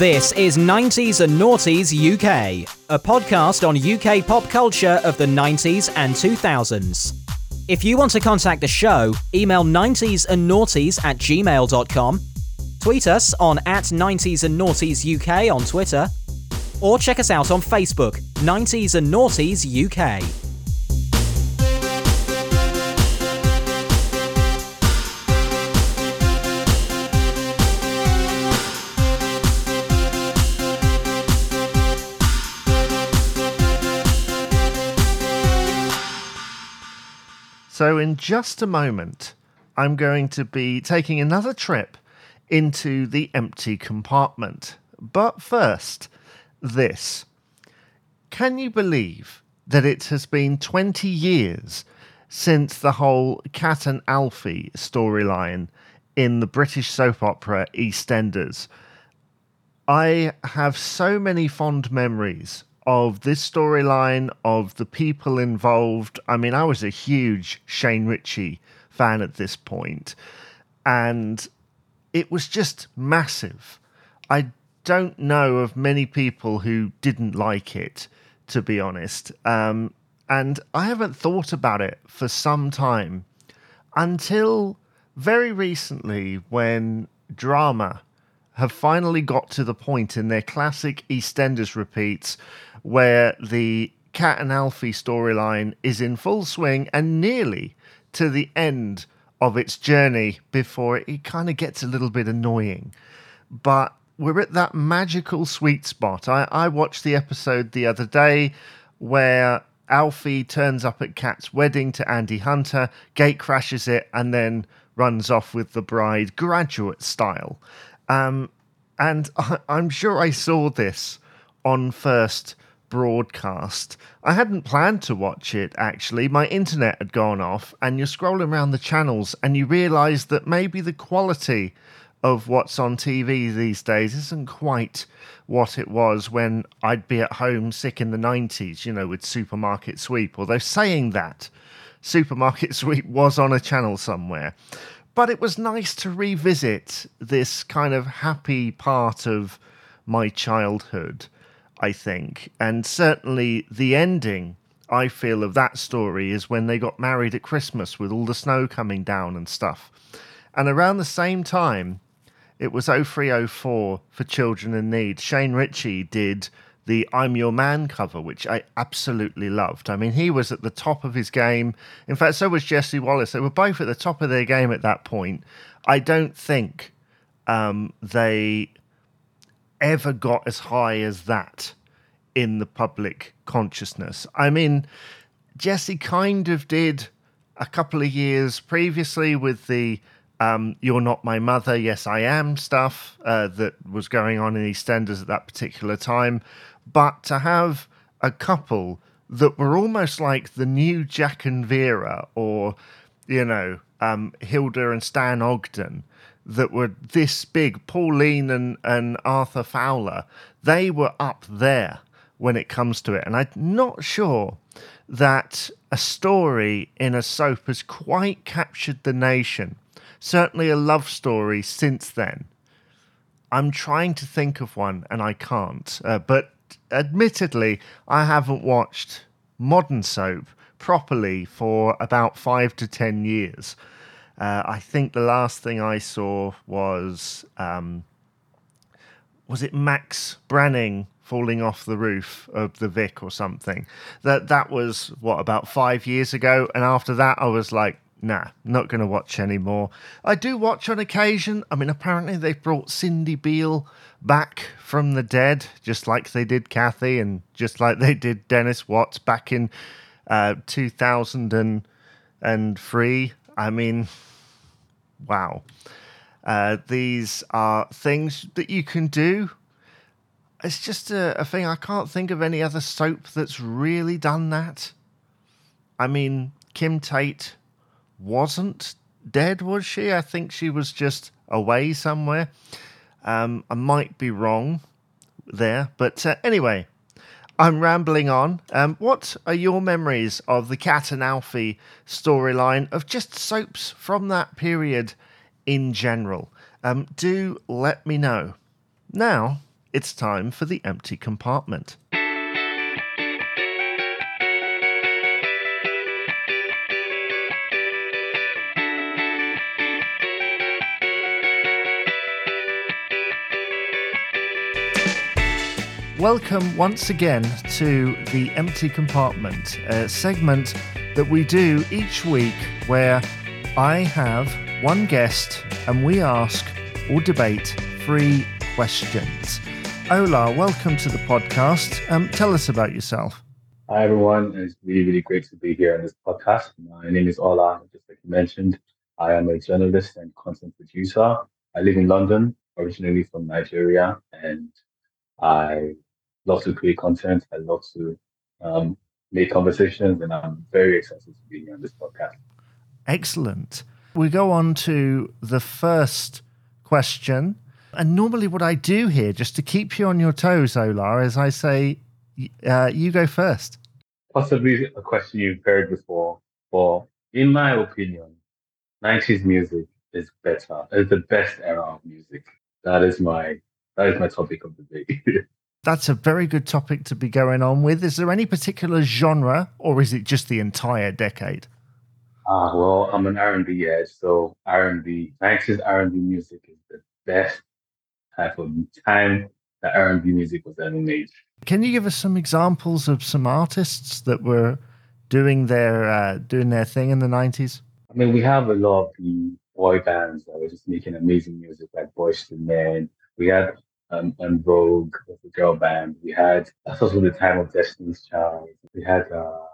This is 90s and Noughties UK, a podcast on UK pop culture of the 90s and 2000s. If you want to contact the show, email 90sandnaughties@gmail.com, tweet us on @90s and Noughties UK on Twitter, or check us out on Facebook, 90s and Noughties UK. So in just a moment, I'm going to be taking another trip into the empty compartment. But first, this. Can you believe that it has been 20 years since the whole Cat and Alfie storyline in the British soap opera EastEnders? I have so many fond memories of this storyline, of the people involved. I mean, I was a huge Shane Ritchie fan at this point, and it was just massive. I don't know of many people who didn't like it, to be honest. And I haven't thought about it for some time, until very recently when Drama have finally got to the point in their classic EastEnders repeats where the Cat and Alfie storyline is in full swing and nearly to the end of its journey before it kind of gets a little bit annoying. But we're at that magical sweet spot. I watched the episode the other day where Alfie turns up at Cat's wedding to Andy Hunter, gate crashes it, and then runs off with the bride, Graduate style. And I'm sure I saw this on first broadcast. I hadn't planned to watch it, actually. My internet had gone off, and you're scrolling around the channels and you realise that maybe the quality of what's on TV these days isn't quite what it was when I'd be at home sick in the 90s, you know, with Supermarket Sweep. Although saying that, Supermarket Sweep was on a channel somewhere. But it was nice to revisit this kind of happy part of my childhood, I think. And certainly the ending, I feel, of that story is when they got married at Christmas with all the snow coming down and stuff. And around the same time, it was 0304 for Children in Need. Shane Ritchie did the I'm Your Man cover, which I absolutely loved. I mean, he was at the top of his game. In fact, so was Jesse Wallace. They were both at the top of their game at that point. I don't think they ever got as high as that in the public consciousness. I mean, Jesse kind of did a couple of years previously with the You're Not My Mother, Yes I Am stuff that was going on in EastEnders at that particular time. But to have a couple that were almost like the new Jack and Vera, or, you know, Hilda and Stan Ogden, that were this big, Pauline and Arthur Fowler, they were up there when it comes to it. And I'm not sure that a story in a soap has quite captured the nation. Certainly a love story since then. I'm trying to think of one and I can't. But admittedly, I haven't watched modern soap properly for about 5 to 10 years. I think the last thing I saw was it Max Branning falling off the roof of the Vic or something? That was, about 5 years ago? And after that, I was like, nah, not going to watch anymore. I do watch on occasion. I mean, apparently they've brought Cindy Beale back from the dead, just like they did Kathy and just like they did Dennis Watts back in 2003. I mean, wow. These are things that you can do. It's just a thing. I can't think of any other soap that's really done that. I mean, Kim Tate wasn't dead, was she? I think she was just away somewhere. I might be wrong there. But anyway, I'm rambling on. What are your memories of the Cat and Alfie storyline, of just soaps from that period in general? Do let me know. Now, it's time for the empty compartment. Welcome once again to the Empty Compartment, a segment that we do each week where I have one guest and we ask or debate 3 questions. Ola, welcome to the podcast. Tell us about yourself. Hi, everyone. It's really great to be here on this podcast. My name is Ola, just like you mentioned. I am a journalist and content producer. I live in London, originally from Nigeria, and I love to create content. I love to make conversations, and I'm very excited to be here on this podcast. Excellent. We go on to the first question. And normally what I do here, just to keep you on your toes, Ola, is I say, you go first. Possibly a question you've heard before, but in my opinion, 90s music is better. It's the best era of music. That is my topic of debate. That's a very good topic to be going on with. Is there any particular genre, or is it just the entire decade? Well, I'm an R&B head, so R&B, 90s R&B music is the best type of time that R&B music was ever made. Can you give us some examples of some artists that were doing their thing in the 90s? I mean, we have a lot of the boy bands that were just making amazing music, like Boyz II Men. We had and Rogue, the girl band. That's also the time of Destiny's Child. We had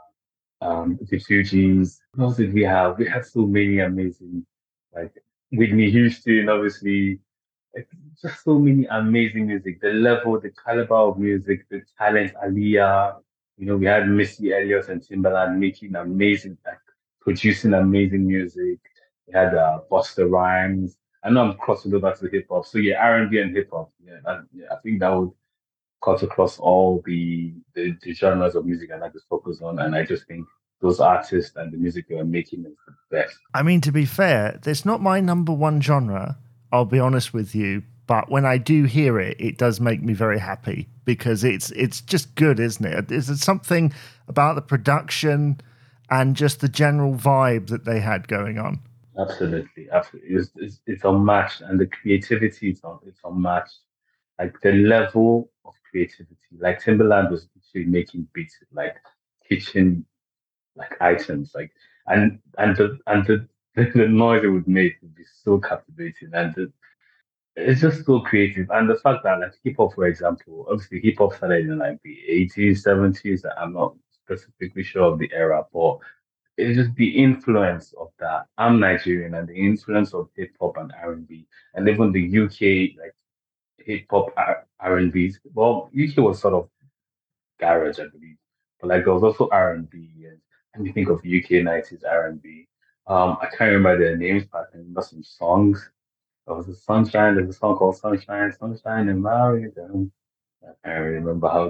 the Fugees. What else did we have? We had so many amazing, like Whitney Houston, obviously. Like, just so many amazing music. The level, the caliber of music, the talent, Aaliyah. We had Missy Elliott and Timbaland making amazing, like producing amazing music. We had Busta Rhymes. I know I'm crossing over to hip hop. So yeah, R&B and hip hop. I think that would cut across all the genres of music I like to focus on. And I just think those artists and the music they were making is the best. I mean, to be fair, it's not my number one genre, I'll be honest with you. But when I do hear it, it does make me very happy because it's just good, isn't it? Is something about the production and just the general vibe that they had going on? Absolutely. It's unmatched, and the creativity it's unmatched. Like the level of creativity, like Timberland was actually making beats with, like kitchen like items, like and the the noise it would make would be so captivating, and it's just so creative. And the fact that like hip hop, for example, obviously hip hop started in like the 80s, 70s. I'm not specifically sure of the era, but it's just the influence of that. I'm Nigerian, and the influence of hip hop and R&B, and even the UK like hip hop R&Bs. Well, UK was sort of garage, I believe, but like there was also R&B, and when you think of UK 90s R&B, I can't remember their names, but I can remember some songs. There was a Sunshine. There's a song called Sunshine, Sunshine and Mario. I can't really remember how.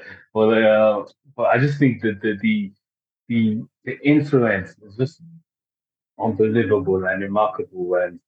But I just think that the influence is just unbelievable and remarkable, and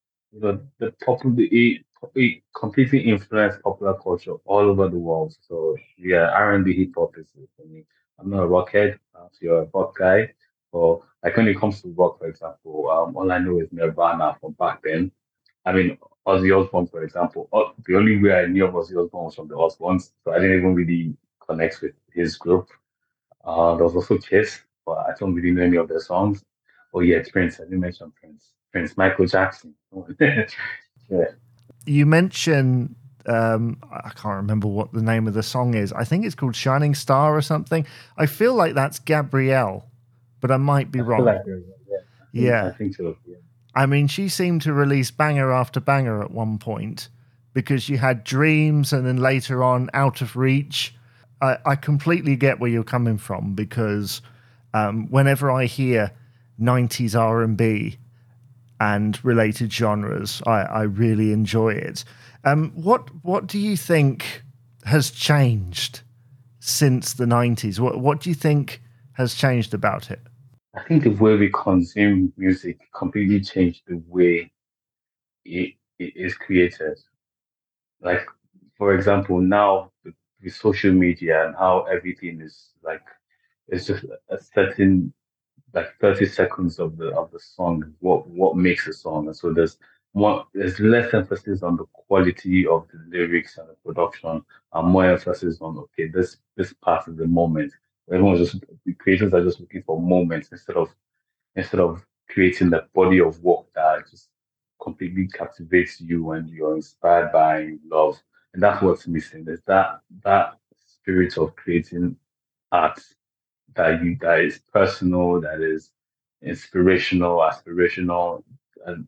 it completely influenced popular culture all over the world. So yeah, R&B hip hop is it for me. I'm not a rockhead, so you're a rock guy. But like when it comes to rock, for example, all I know is Nirvana from back then. I mean, Ozzy Osbourne, for example. The only way I knew of Ozzy Osbourne was from the Osbournes, so I didn't even really connect with his group. There was also Kiss, but I don't really know any of their songs. Oh yeah, Prince. I didn't mention Prince. Prince Michael Jackson. Yeah. You mentioned, I can't remember what the name of the song is. I think it's called Shining Star or something. I feel like that's Gabrielle, but I might be wrong. I think so. Yeah. I mean, she seemed to release banger after banger at one point because you had Dreams and then later on Out of Reach. I completely get where you're coming from because whenever I hear 90s R&B and related genres, I really enjoy it. What do you think has changed since the 90s? What do you think has changed about it? I think the way we consume music completely changed the way it is created. Like for example, now with social media and how everything is like, it's just a certain like 30 seconds of the song, what makes a song. And so there's less emphasis on the quality of the lyrics and the production, and more emphasis on, okay, this part is the moment. Everyone's just the creators are just looking for moments instead of creating that body of work that just completely captivates you and you're inspired by and you love. And that's what's missing. There's that spirit of creating art that is personal, that is inspirational, aspirational, and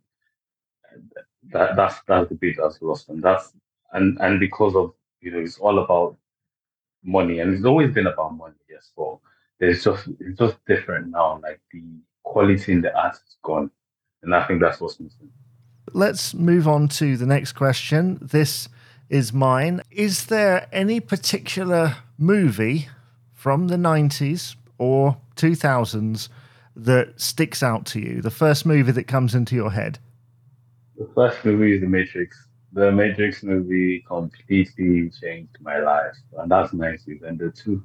that's the bit that's lost. And and because of, it's all about money, and it's always been about money, yes, but it's just different now. Like the quality in the art is gone. And I think that's what's missing. Let's move on to the next question. This is mine. Is there any particular movie from the 90s or 2000s that sticks out to you? The first movie that comes into your head? The first movie is The Matrix. The Matrix movie completely changed my life, and that's 90s. And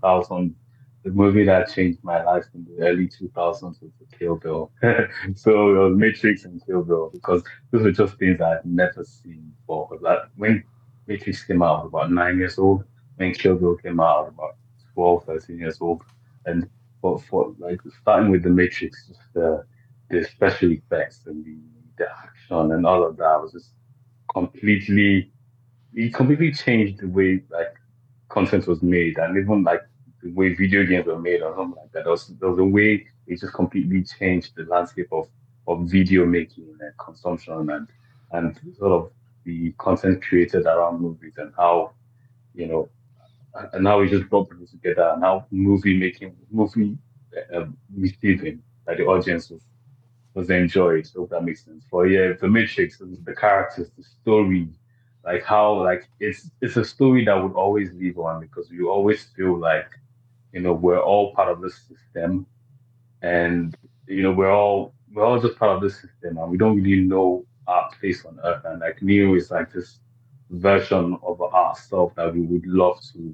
the movie that changed my life in the early 2000s was the Kill Bill. So it was Matrix and Kill Bill because those were just things I had never seen before. But that when Matrix came out, I was about 9 years old. When Kill Bill came out, I was about 12, 13 years old. And for like starting with The Matrix, just the special effects and the action and all of that was just completely it completely changed the way like content was made and even like the way video games were made or something like that. There was a way it just completely changed the landscape of video making and consumption and sort of the content created around movies and how you know and how we just brought people together and how movie receiving that the audience was enjoyed. So if that makes sense. For yeah, the Matrix, the characters, the story, like how like it's a story that would always live on because you always feel like we're all part of this system and we're all just part of this system and we don't really know our place on earth and like Neo is like this version of ourselves that we would love to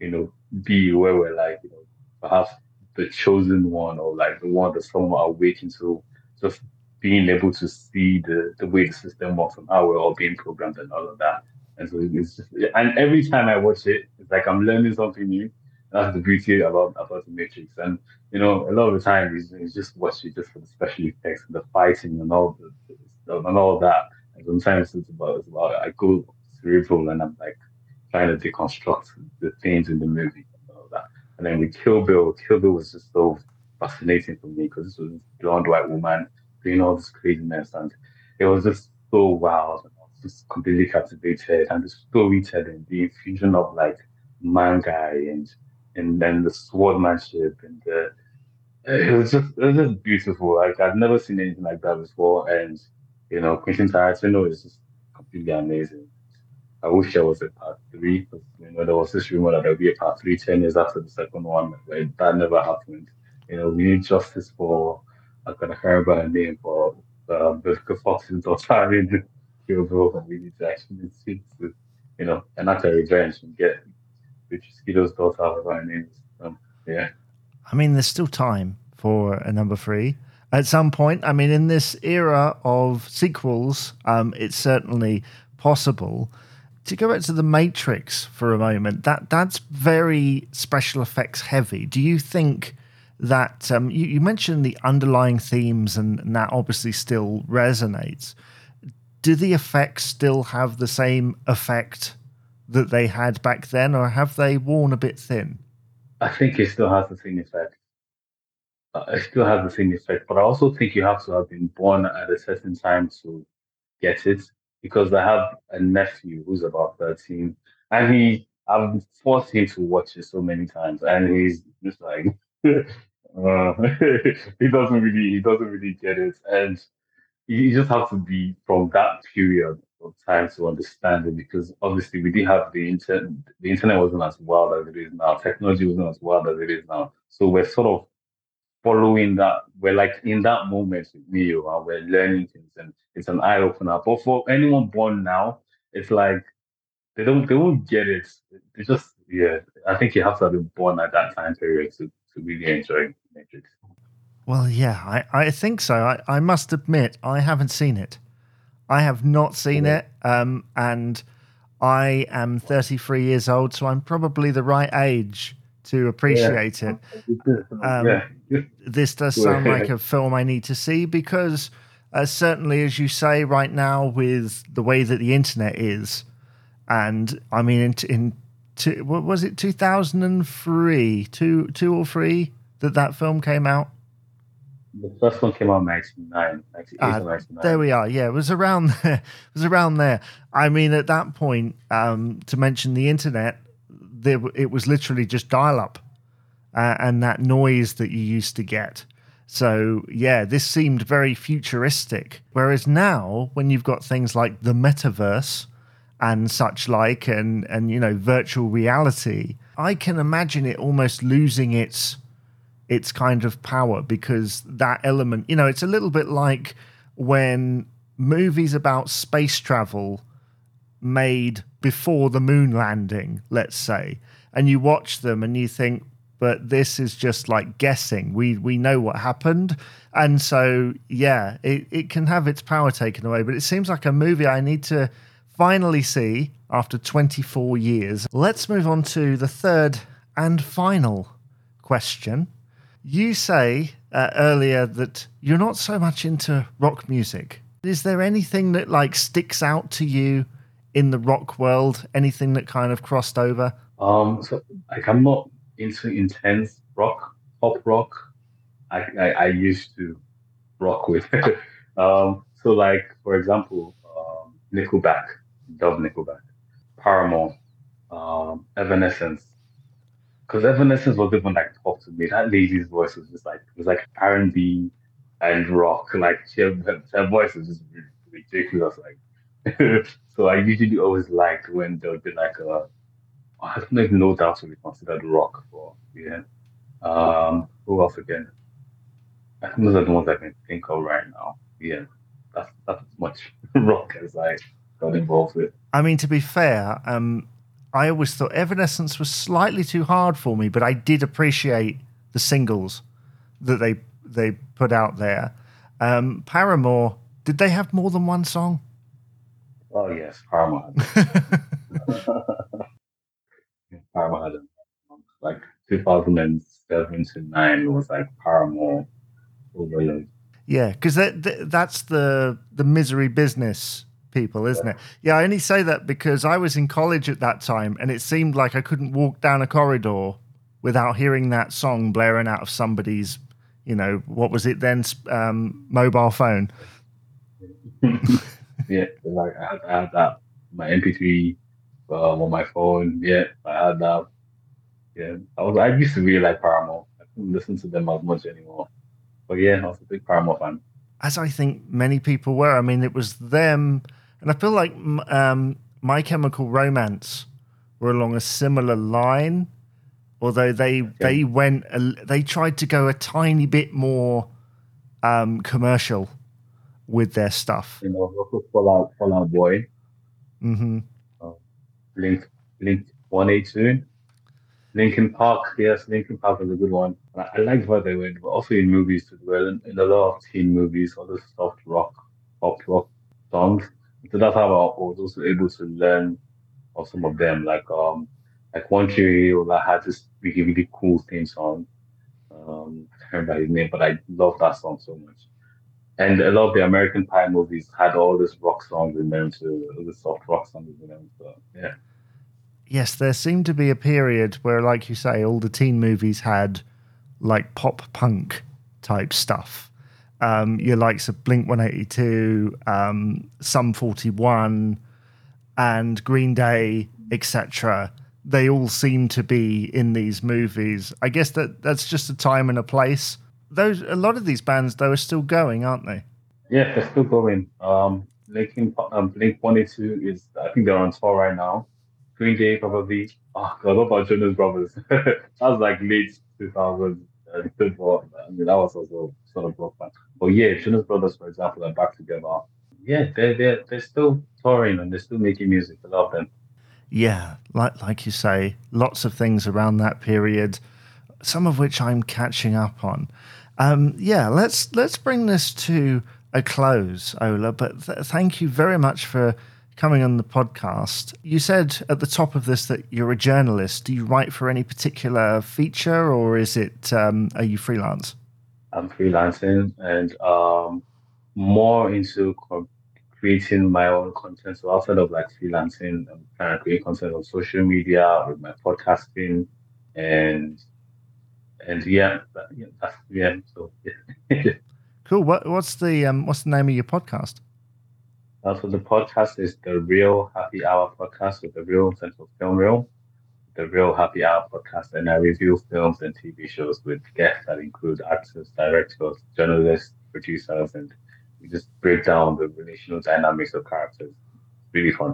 be where we're like perhaps the chosen one or like the one that someone are waiting to just being able to see the way the system works and how we're all being programmed and all of that. And so it's just and every time I watch it it's like I'm learning something new. That's the beauty about the Matrix. And a lot of the time you just watch it just for the special effects and the fighting and all and all that. And sometimes it's about I go cerebral and I'm like trying to deconstruct the things in the movie and all that. And then with Kill Bill was just so fascinating for me because this was this blonde white woman doing all this craziness and it was just so wild and I was just completely captivated and the storytelling, the infusion of like manga and then the swordmanship and the it was just beautiful. Like I've never seen anything like that before, and Quentin Tarantino is just completely amazing. I wish there was a part three, because there was this rumor that there'll be a part three 10 years after the second one, but that never happened. We need justice for I can't remember her name, for Vivica Fox's daughter in Kill Bill, and we need to actually see to, enact a revenge and get Richie Skeeter's daughter, whatever her name is. Yeah. I mean, there's still time for a number three. At some point, I mean, in this era of sequels, it's certainly possible. To go back to the Matrix for a moment, that's very special effects heavy. Do you think that you mentioned the underlying themes and that obviously still resonates? Do the effects still have the same effect that they had back then, or have they worn a bit thin? I think it still has the same effect. It still has the same effect, but I also think you have to have been born at a certain time to get it. Because I have a nephew who's about 13, and I've forced him to watch it so many times, and he's just like, he doesn't really get it, and you just have to be from that period of time to understand it because obviously we didn't have the internet. The internet wasn't as wild as it is now. Technology wasn't as wild as it is now. So we're sort of following that. We're like in that moment with Neo and we're learning things and it's an eye opener. But for anyone born now, it's like they won't get it. They just yeah. I think you have to have been born at that time period to really enjoy Matrix. Well, yeah, I think so. I must admit, I haven't seen it. I have not seen Yeah. it. And I am 33 years old, so I'm probably the right age to Yeah. appreciate it. Yeah. This does sound like a film I need to see because, certainly, as you say, right now, with the way that the internet is, and I mean, what was it, 2003, two or three that film came out? The first one came out in 99, 98 Ah, or there 99. we are. Yeah, it was around there. It was around there. I mean, at that point, to mention the internet, it was literally just dial-up and that noise that you used to get. So yeah, this seemed very futuristic. Whereas now, when you've got things like the metaverse and such like, and virtual reality, I can imagine it almost losing its kind of power because that element, it's a little bit like when movies about space travel made before the moon landing, let's say, and you watch them and you think, but this is just like guessing. We know what happened. And so, yeah, it can have its power taken away, but it seems like a movie I need to finally see after 24 years. Let's move on to the third and final question. You say earlier that you're not so much into rock music. Is there anything that like sticks out to you in the rock world? Anything that kind of crossed over? So like I'm not into intense rock, pop rock. I used to rock with. So like for example, Nickelback, love Nickelback, Paramore, Evanescence. Because Evanescence was even like pop to me. That lady's voice was just like it was like R&B and rock. Like her voice is just ridiculous. Like so I usually always liked when there would be like a I don't even know that to be considered rock for yeah. Who else again? I think those are the ones I can think of right now. Yeah, that's as much rock as I got involved with. I mean, to be fair, I always thought Evanescence was slightly too hard for me, but I did appreciate the singles that they put out there. Paramore, did they have more than one song? Oh yes, Paramount. Paramount had like 2007 to 9 was like Paramore overload. Yeah, because that's the misery business people, isn't it? Yeah, I only say that because I was in college at that time, and it seemed like I couldn't walk down a corridor without hearing that song blaring out of somebody's, what was it then, mobile phone. Yeah, like I had that my MP3 on my phone. Yeah, I had that. Yeah, I used to really like Paramore. I couldn't listen to them as much anymore. But yeah, I was a big Paramore fan. As I think many people were. I mean, it was them, and I feel like My Chemical Romance were along a similar line, although Okay. they tried to go a tiny bit more commercial with their stuff. You know, also Fall Out Boy, Hmm. uh, Blink, Blink 182, Linkin Park. Yes, Linkin Park was a good one. I liked what they were, but also in movies as well. In a lot of teen movies, all the soft rock, pop rock songs. So that's how I was also able to learn of some of them. Like One Tree Hill that had this really, really cool theme song. I can't remember his name, but I love that song so much. And a lot of the American Pie movies had all these rock songs in them too, all the soft rock songs in them. So yeah, Yes, there seemed to be a period where, like you say, all the teen movies had like pop punk type stuff. Your likes of Blink 182, Sum 41, and Green Day, etc. They all seem to be in these movies. I guess that's just a time and a place. A lot of these bands though are still going, aren't they? yeah, they're still going. Blink 182 is I think they're on tour right now. Green Day probably. Oh God, what about Jonas Brothers? That was like late 2000s. I mean, that was also sort of rock band. But yeah, Jonas Brothers, for example, are back together. Yeah, they're still touring and they're still making music. I love them. Yeah, like you say, lots of things around that period, some of which I'm catching up on. Let's bring this to a close, Ola. But thank you very much for coming on the podcast. You said at the top of this that you're a journalist. Do you write for any particular feature, or is it are you freelance? I'm freelancing and more into creating my own content. So outside of like freelancing, I'm trying to create content on social media with my podcasting and So yeah. Cool. What's the name of your podcast? So the podcast is the Real Happy Hour podcast with the Real sense of Film Real, the Real Happy Hour podcast, and I review films and TV shows with guests that include actors, directors, journalists, producers, and we just break down the relational dynamics of characters. Really fun.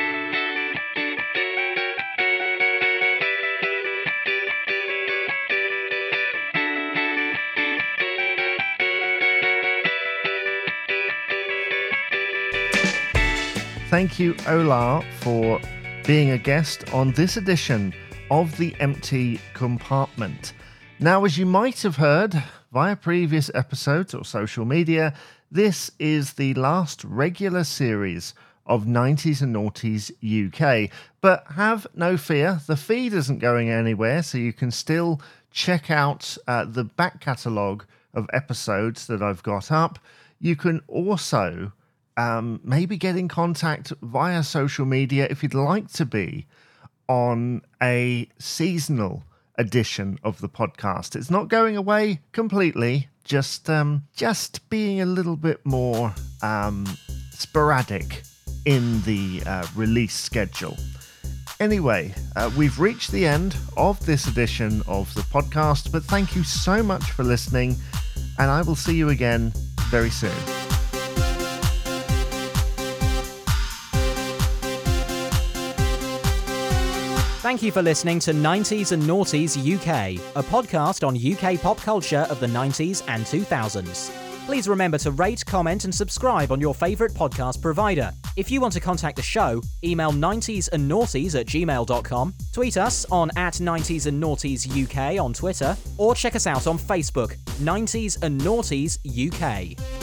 Thank you, Ola, for being a guest on this edition of The Empty Compartment. Now, as you might have heard via previous episodes or social media, this is the last regular series of 90s and Noughties UK. But have no fear, the feed isn't going anywhere, so you can still check out the back catalogue of episodes that I've got up. You can also maybe get in contact via social media if you'd like to be on a seasonal edition of the podcast. It's not going away completely, just being a little bit more sporadic in the release schedule. Anyway, we've reached the end of this edition of the podcast, but thank you so much for listening, and I will see you again very soon. Thank you for listening to 90s and Noughties UK, a podcast on UK pop culture of the 90s and 2000s. Please remember to rate, comment and subscribe on your favourite podcast provider. If you want to contact the show, email 90sandnoughties@gmail.com, tweet us on @90sandnoughties UK on Twitter, or check us out on Facebook, 90s and Noughties UK.